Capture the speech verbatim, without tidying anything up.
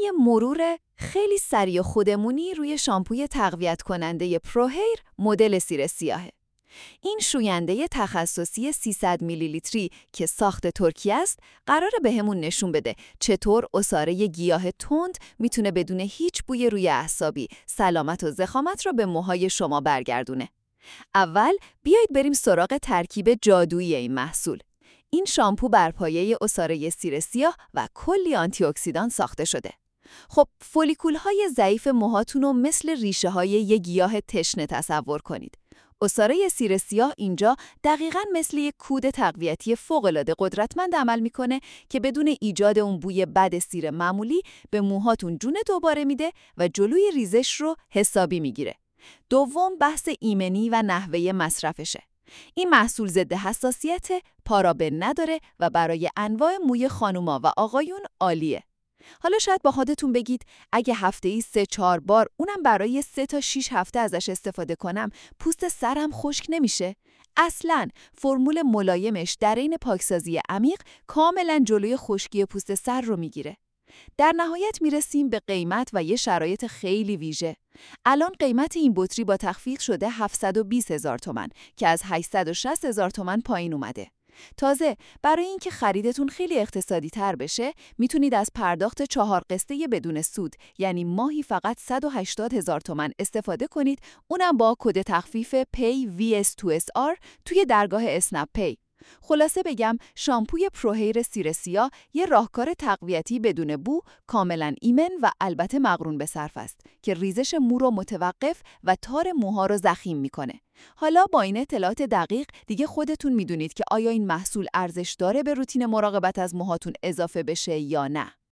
یه مرور خیلی سریع و خودمونی روی شامپوی تقویت کننده پروهیر مدل سیر سیاهه. این شوینده تخصصی سیصد میلی لیتری که ساخت ترکیه است، قراره بهمون نشون بده چطور عصاره گیاه تند میتونه بدون هیچ بوی روی اعصابی سلامت و ضخامت رو به موهای شما برگردونه. اول بیایید بریم سراغ ترکیب جادویی این محصول. این شامپو بر پایه عصاره سیر سیاه و کلی آنتی اکسیدان ساخته شده. خب فولیکول‌های ضعیف موهاتون رو مثل ریشه‌های یک گیاه تشنه تصور کنید. عصاره سیر سیاه اینجا دقیقاً مثل یک کود تقویتی فوق‌العاده قدرتمند عمل میکنه که بدون ایجاد اون بوی بد سیر معمولی به موهاتون جون دوباره میده و جلوی ریزش رو حسابی میگیره. دوم بحث ایمنی و نحوه مصرفشه. این محصول ضد حساسیت، پارابن نداره و برای انواع موی خانوما و آقایون عالیه. حالا شاید با خودتون بگید اگه هفته‌ای سه چهار بار اونم برای سه تا شیش هفته ازش استفاده کنم پوست سرم خشک نمیشه؟ اصلاً فرمول ملایمش در این پاکسازی عمیق کاملاً جلوی خشکی پوست سر رو میگیره. در نهایت میرسیم به قیمت و یه شرایط خیلی ویژه. الان قیمت این بطری با تخفیض شده هفتصد و بیست هزار تومان که از هشتصد و شصت هزار تومان پایین اومده. تازه برای اینکه خریدتون خیلی اقتصادی تر بشه میتونید از پرداخت چهار قسطه بدون سود یعنی ماهی فقط صد و هشتاد هزار تومان استفاده کنید، اونم با کد تخفیف پی وی اس تو اس آر توی درگاه اسنپ پی. خلاصه بگم شامپوی پروهیر سیر سیاه یه راهکار تقویتی بدون بو، کاملا ایمن و البته مقرون به صرف است که ریزش مو رو متوقف و تار موها رو ضخیم میکنه. حالا با این اطلاعات دقیق دیگه خودتون میدونید که آیا این محصول ارزش داره به روتین مراقبت از موهاتون اضافه بشه یا نه.